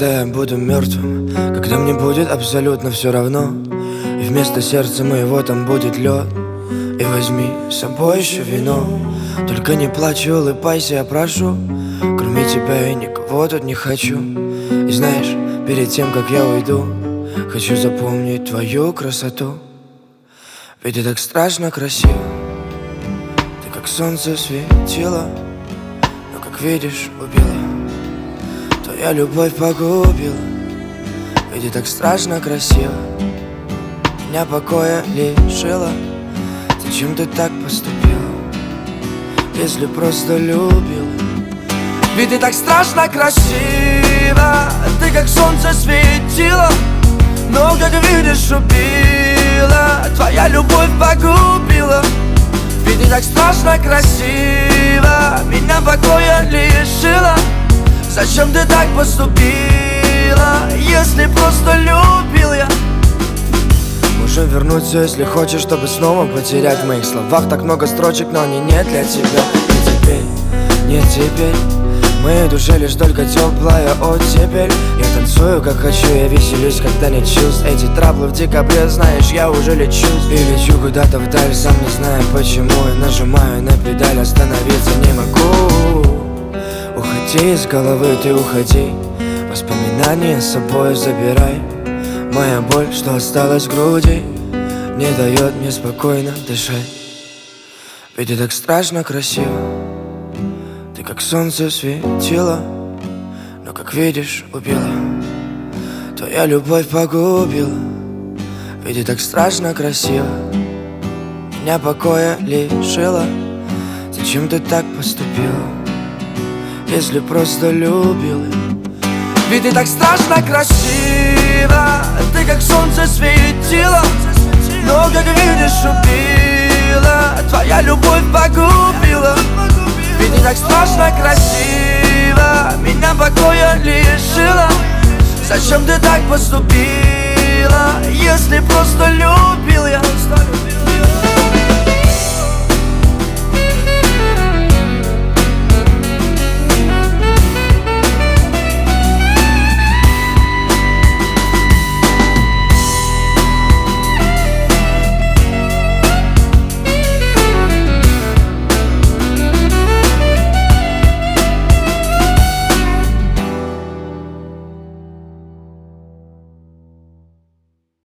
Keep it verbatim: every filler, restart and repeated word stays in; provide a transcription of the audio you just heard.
когда я буду мертвым, когда мне будет абсолютно все равно, и вместо сердца моего там будет лед. И возьми с собой еще вино, только не плачь и улыбайся, я прошу. Кроме тебя я никого тут не хочу. И знаешь, перед тем, как я уйду, хочу запомнить твою красоту. Ведь ты так страшно красива, ты как солнце светила, но, как видишь, убила. Твоя любовь погубила. Ведь ты так страшно красива, меня покоя лишила. Зачем ты так поступила, если просто любила? Ведь ты так страшно красива, ты как солнце светила, но, как видишь, убила. Твоя любовь погубила. Ведь ты так страшно красива, меня покоя лишила. Зачем ты так поступила, если просто любил я? Можем вернуться, если хочешь, чтобы снова потерять. В моих словах так много строчек, но они не для тебя. Не теперь, не теперь, в моей душе лишь только теплая оттепель. Я танцую как хочу, я веселюсь, когда не чувств. Эти траблы в декабре, знаешь, я уже лечусь. И лечу куда-то вдаль, сам не знаю почему. Я нажимаю на педаль, остановиться не могу. Уходи из головы, ты уходи, воспоминания с собой забирай. Моя боль, что осталась в груди, не дает мне спокойно дышать. Ведь ты так страшно красива, ты как солнце светила, но, как видишь, убила. Твоя любовь погубила. Ведь ты так страшно красива, меня покоя лишила. Зачем ты так поступила, если просто любила? Ведь ты так страшно красива, ты как солнце светила, но, как видишь, убила. Твоя любовь погубила. Ведь ты так страшно красива, меня покоя лишила. Зачем ты так поступила, если просто любила?